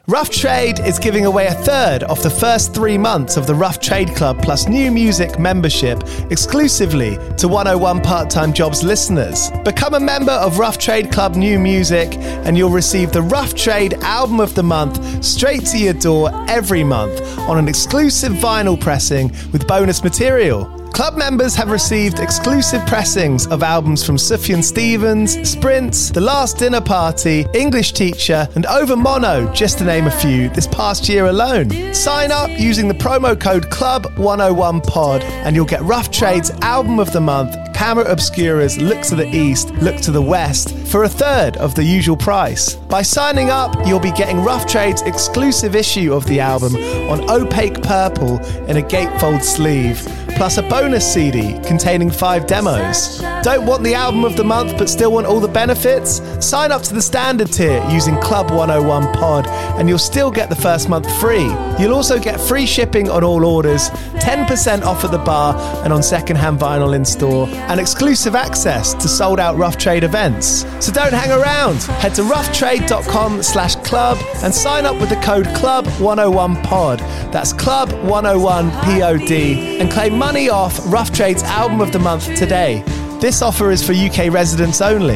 Rough Trade is giving away a third of the first 3 months of the Rough Trade Club plus new music membership exclusively to 101 Part-Time Jobs listeners. Become a member of Rough Trade Club New Music and you'll receive the Rough Trade Album of the Month straight to your door every month on an exclusive vinyl pressing with bonus material. Club members have received exclusive pressings of albums from Sufjan Stevens, Sprints, The Last Dinner Party, English Teacher, and Over Mono, just to name a few, this past year alone. Sign up using the promo code CLUB101POD and you'll get Rough Trade's Album of the Month, Camera Obscura's Look to the East, Look to the West for a third of the usual price. By signing up, you'll be getting Rough Trade's exclusive issue of the album on opaque purple in a gatefold sleeve, plus a bonus CD containing 5 demos. Don't want the album of the month but still want all the benefits? Sign up to the standard tier using Club 101 Pod and you'll still get the first month free. You'll also get free shipping on all orders, 10% off at the bar and on secondhand vinyl in store, and exclusive access to sold out Rough Trade events. So don't hang around. Head to roughtrade.com/club and sign up with the code CLUB101POD. That's CLUB101POD and claim money off Rough Trade's Album of the Month today. This offer is for UK residents only.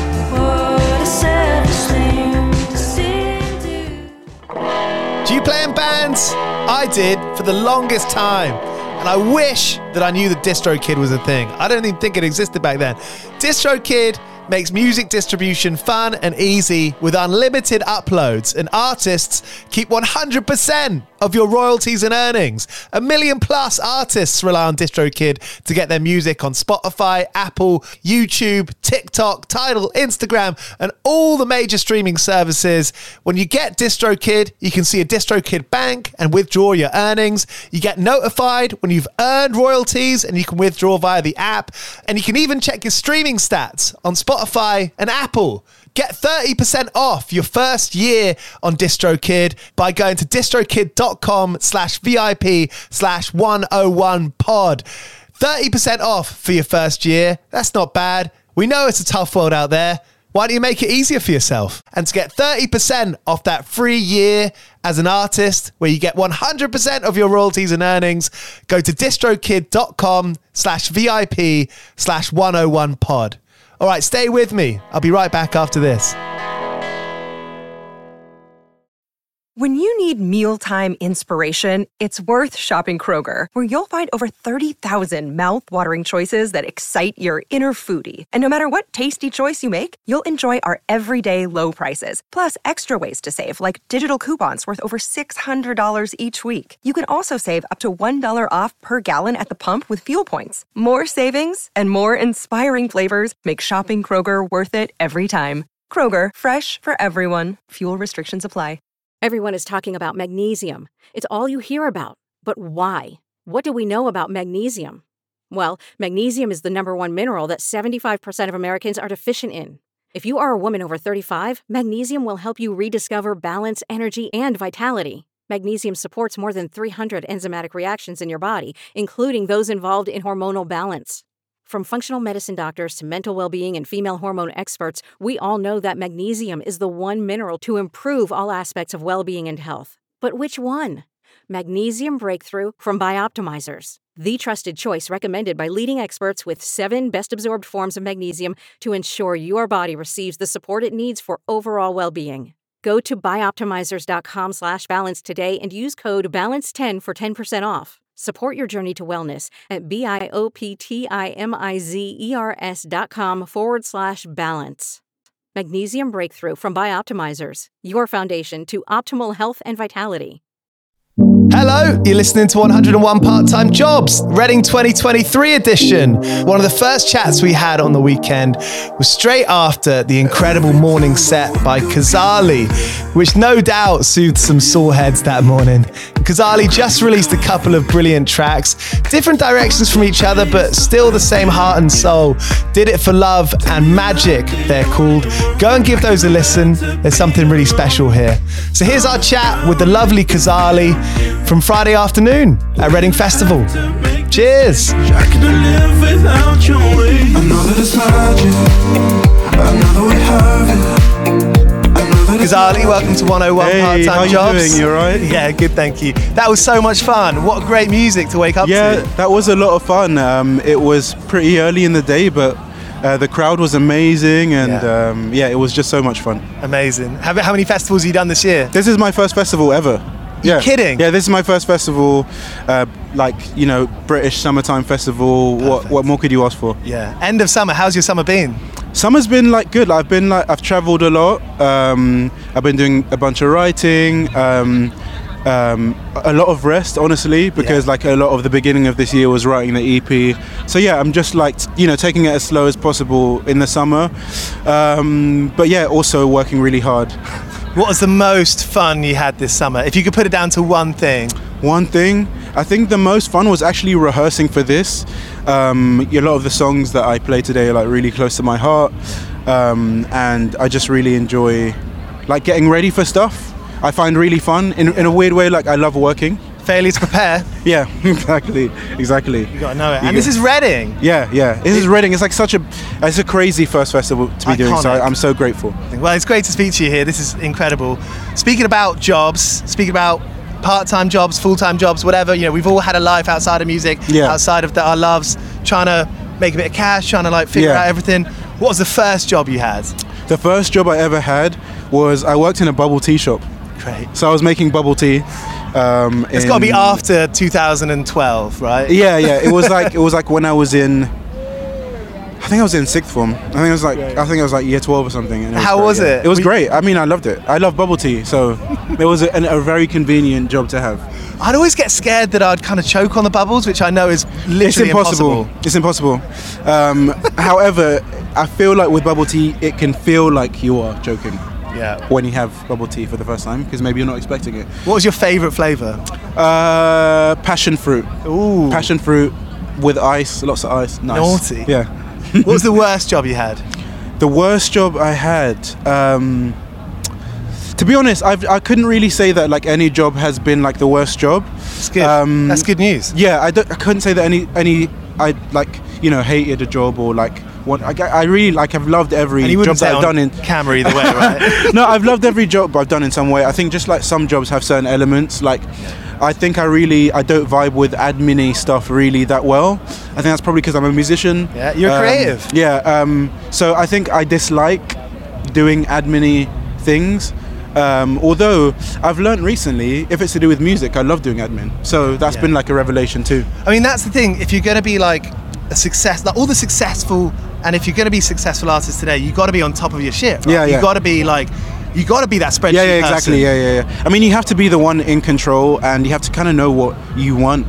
Do you play in bands? I did for the longest time. And I wish that I knew that DistroKid was a thing. I don't even think it existed back then. DistroKid makes music distribution fun and easy with unlimited uploads, and artists keep 100% of your royalties and earnings. 1 million plus artists rely on DistroKid to get their music on Spotify, Apple, YouTube, TikTok, Tidal, Instagram, and all the major streaming services. When you get DistroKid, you can see a DistroKid bank and withdraw your earnings. You get notified when you've earned royalties and you can withdraw via the app. And you can even check your streaming stats on Spotify and Apple. Get 30% off your first year on DistroKid by going to distrokid.com/VIP/101pod. 30% off for your first year. That's not bad. We know it's a tough world out there. Why don't you make it easier for yourself? And to get 30% off that free year as an artist, where you get 100% of your royalties and earnings, go to distrokid.com/VIP/101pod. All right, stay with me. I'll be right back after this. When you need mealtime inspiration, it's worth shopping Kroger, where you'll find over 30,000 mouth-watering choices that excite your inner foodie. And no matter what tasty choice you make, you'll enjoy our everyday low prices, plus extra ways to save, like digital coupons worth over $600 each week. You can also save up to $1 off per gallon at the pump with fuel points. More savings and more inspiring flavors make shopping Kroger worth it every time. Kroger, fresh for everyone. Fuel restrictions apply. Everyone is talking about magnesium. It's all you hear about. But why? What do we know about magnesium? Well, magnesium is the number one mineral that 75% of Americans are deficient in. If you are a woman over 35, magnesium will help you rediscover balance, energy, and vitality. Magnesium supports more than 300 enzymatic reactions in your body, including those involved in hormonal balance. From functional medicine doctors to mental well-being and female hormone experts, we all know that magnesium is the one mineral to improve all aspects of well-being and health. But which one? Magnesium Breakthrough from Bioptimizers, the trusted choice recommended by leading experts with 7 best-absorbed forms of magnesium to ensure your body receives the support it needs for overall well-being. Go to bioptimizers.com/balance today and use code BALANCE10 for 10% off. Support your journey to wellness at bioptimizers.com/balance. Magnesium Breakthrough from Bioptimizers, your foundation to optimal health and vitality. Hello, you're listening to 101 Part-Time Jobs, Reading 2023 edition. One of the first chats we had on the weekend was straight after the incredible morning set by Kazali, which no doubt soothed some sore heads that morning. Kazali just released a couple of brilliant tracks, different directions from each other, but still the same heart and soul. Did It For Love and Magic, they're called. Go and give those a listen. There's something really special here. So here's our chat with the lovely Kazali from Friday afternoon at Reading Festival. Cheers. I couldn't live without your way. I know that it's magic. I know that we have it. I know that Ghazali, welcome to 101 Hey, Part-Time how you Jobs. doing? You alright? Yeah, good, thank you. That was so much fun. What great music to wake up Yeah, to. that was a lot of fun. It was pretty early in the day, but the crowd was amazing, and it was just so much fun. Amazing. How many festivals have you done this year? This is my first festival ever. You kidding? Yeah, this is my first festival, British summertime festival. What more could you ask for? Yeah. End of summer. How's your summer been? Summer's been good. I've traveled a lot. I've been doing a bunch of writing. A lot of rest, honestly, because a lot of the beginning of this year was writing the EP. So yeah, I'm just taking it as slow as possible in the summer. But yeah, also working really hard. What was the most fun you had this summer? If you could put it down to one thing. One thing, I think the most fun was actually rehearsing for this. A lot of the songs that I play today are really close to my heart, and I just really enjoy getting ready for stuff. I find really fun in a weird way. I love working. Failure to prepare. Yeah, exactly. You gotta know it. And this is Reading. Yeah. This is Reading. It's it's a crazy first festival to be doing. So I'm so grateful. Well, it's great to speak to you here. This is incredible. Speaking about jobs, speaking about part-time jobs, full-time jobs, whatever. We've all had a life outside of music, outside of our loves, trying to make a bit of cash, trying to figure out everything. What was the first job you had? The first job I ever had was I worked in a bubble tea shop. Great. So I was making bubble tea. It's got to be after 2012, right? Yeah. It was when I was in. I think I was in sixth form. I think it was year 12 or something. And How was it? It was great. I mean, I loved it. I love bubble tea, so it was a very convenient job to have. I'd always get scared that I'd kind of choke on the bubbles, which I know is literally impossible. It's impossible. However, I feel like with bubble tea, it can feel like you are choking. Yeah. When you have bubble tea for the first time, because maybe you're not expecting it. What was your favourite flavour? Passion fruit. Ooh. Passion fruit with ice, lots of ice. Nice. Naughty. Yeah. What was the worst job you had? The worst job I had. To be honest, I couldn't really say that any job has been the worst job. That's good. That's good news. Yeah, I couldn't say that any I hated a job or what. I really I've loved every job that I've done in camera either way, right? No, I've loved every job I've done in some way. I think just some jobs have certain elements. I think I don't vibe with admin-y stuff really that well. I think that's probably because I'm a musician. Yeah, you're creative. Yeah, so I think I dislike doing admin-y things. Although I've learned recently, if it's to do with music, I love doing admin. So that's been a revelation too. I mean, that's the thing. If you're going to be a success, all the successful, and if you're going to be successful artists today, you got to be on top of your shit. Right? Yeah. You got to be you got to be that spreadsheet. Yeah, exactly. person. Yeah. I mean, you have to be the one in control, and you have to kind of know what you want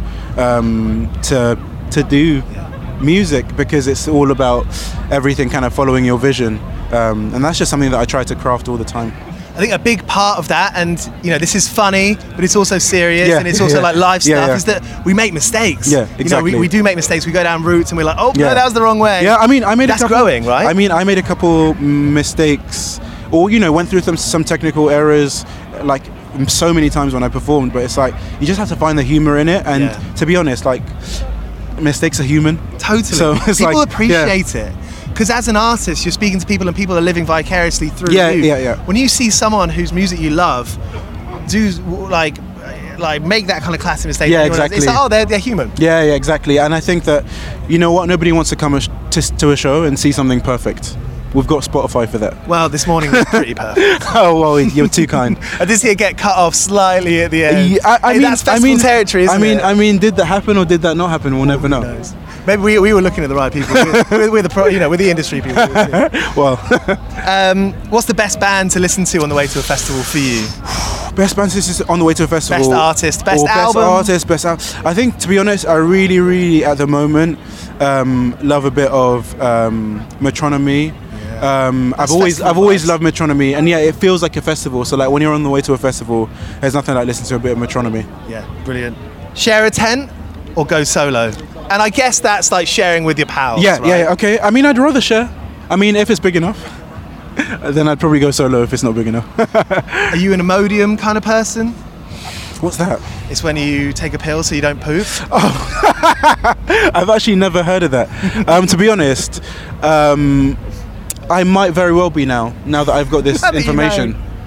to do music, because it's all about everything kind of following your vision, and that's just something that I try to craft all the time. I think a big part of that, and this is funny, but it's also serious, and it's also life stuff, is that we make mistakes. Yeah, exactly. We do make mistakes. We go down routes and we're like, no, that was the wrong way. Yeah, I mean, I made that's a couple, growing, right? I mean, I made a couple mistakes, or went through some technical errors, so many times when I performed. But it's you just have to find the humor in it, and to be honest, mistakes are human. Totally. So it's people appreciate it. Because as an artist, you're speaking to people, and people are living vicariously through you. Yeah. When you see someone whose music you love do make that kind of classic mistake, exactly. It's they're human. Yeah, exactly. And I think that nobody wants to come to a show and see something perfect. We've got Spotify for that. Well, this morning was pretty perfect. Oh, well, you're too kind. I did see it get cut off slightly at the end. I mean, that's festival territory, isn't it? I mean, did that happen or did that not happen? We'll never know. Knows. Maybe we were looking at the right people. We're the industry people. Well, what's the best band to listen to on the way to a festival for you? Best band to listen to on the way to a festival. Best artist, best album. Best artist. I think, to be honest, I really, really at the moment love a bit of Metronomy. I've always loved Metronomy, and it feels like a festival. So when you're on the way to a festival, there's nothing like listening to a bit of Metronomy. Yeah, brilliant. Share a tent or go solo? And I guess that's sharing with your pals. Yeah, right? yeah, okay. I mean, I'd rather share. I mean, if it's big enough, then I'd probably go solo if it's not big enough. Are you an Imodium kind of person? What's that? It's when you take a pill so you don't poop. Oh, I've actually never heard of that. To be honest, I might very well be now that I've got this information.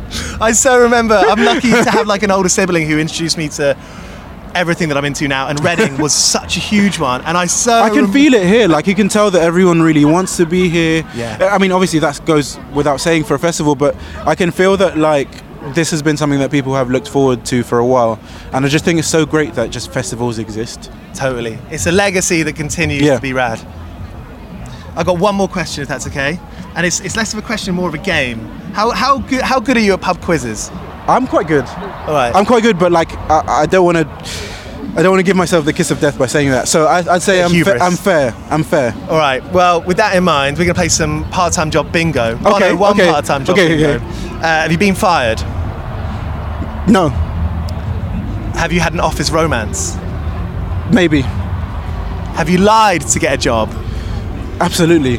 I so remember. I'm lucky to have like an older sibling who introduced me to everything that I'm into now, and Reading was such a huge one. And I can feel it here. Like, you can tell that everyone really wants to be here. Yeah. I mean, obviously that goes without saying for a festival, but I can feel that like this has been something that people have looked forward to for a while, and I just think it's so great that just festivals exist. Totally, it's a legacy that continues to be rad. I've got one more question, if that's okay, and it's less of a question, more of a game. How good are you at pub quizzes? I'm quite good. All right. I'm quite good, but like I don't want to give myself the kiss of death by saying that. So I'd say I'm fair. All right. Well, with that in mind, we're gonna play some part-time job bingo. Okay. Part-time job bingo. Have you been fired? No. Have you had an office romance? Maybe. Have you lied to get a job? Absolutely.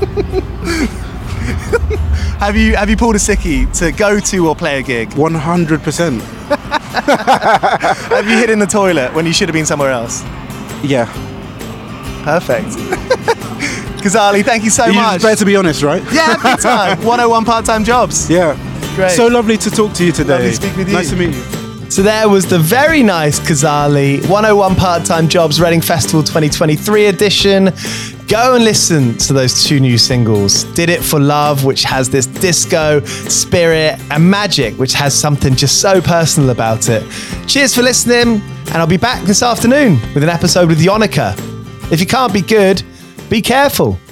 Have you pulled a sickie to go to or play a gig? 100%. Have you hid in the toilet when you should have been somewhere else? Yeah. Perfect. Ghazali, thank you so much. It's better to be honest, right? Yeah, big time. 101 part-time jobs. Yeah. Great. So lovely to talk to you today. Lovely to speak with you. Nice to meet you. So there was the very nice Ghazali 101 Part-Time Jobs Reading Festival 2023 edition. Go and listen to those 2 new singles. Did It For Love, which has this disco spirit, and Magic, which has something just so personal about it. Cheers for listening, and I'll be back this afternoon with an episode with Yonica. If you can't be good, be careful.